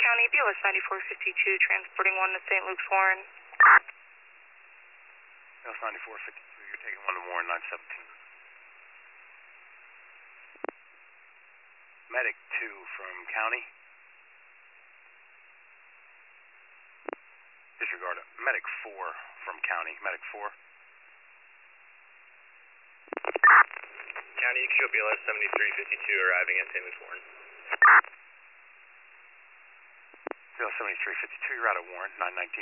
County, BLS 9452, transporting 1 to St. Luke's Warren. BLS 9452, you're taking 1 to Warren, 917. Medic 2 from County. Disregard it. Medic 4 from County. Medic 4. County, you can show BLS 7352 arriving at St. Luke's Warren. BLS 7352, you're out of Warren, 919.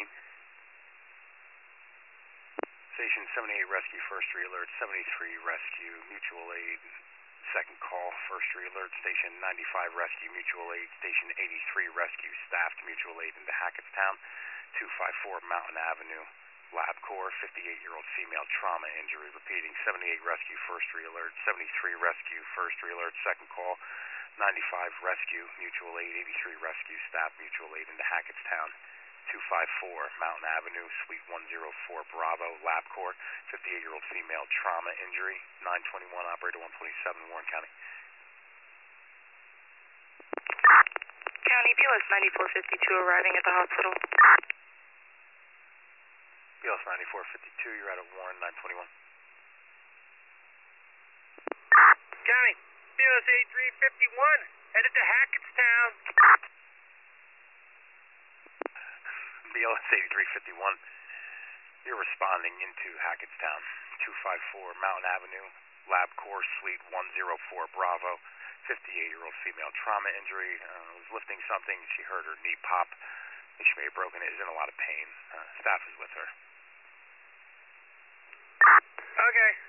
Station 78 rescue, first re-alert. 73 rescue, mutual aid, second call, first re-alert. Station 95 rescue, mutual aid. Station 83 rescue, staffed mutual aid into Hackettstown. 254 Mountain Avenue, LabCorp, 58-year-old female trauma injury. Repeating, 78 rescue, first re-alert. 73 rescue, first re-alert, second call. 95 rescue, mutual aid. 83 rescue, staff mutual aid into Hackettstown. 254 Mountain Avenue, Suite 104 Bravo, LabCorp, 58-year-old female trauma injury. 921, operator 127, Warren County. County, BLS 9452, arriving at the hospital. BLS 9452, you're out of Warren, 921. County, BLS 8351, headed to Hackettstown. BLS 8351, you're responding into Hackettstown. 254 Mountain Avenue, LabCorp, Suite 104 Bravo, 58-year-old female trauma injury. Was lifting something, she heard her knee pop. She may have broken it, is in a lot of pain. Staff is with her. Okay.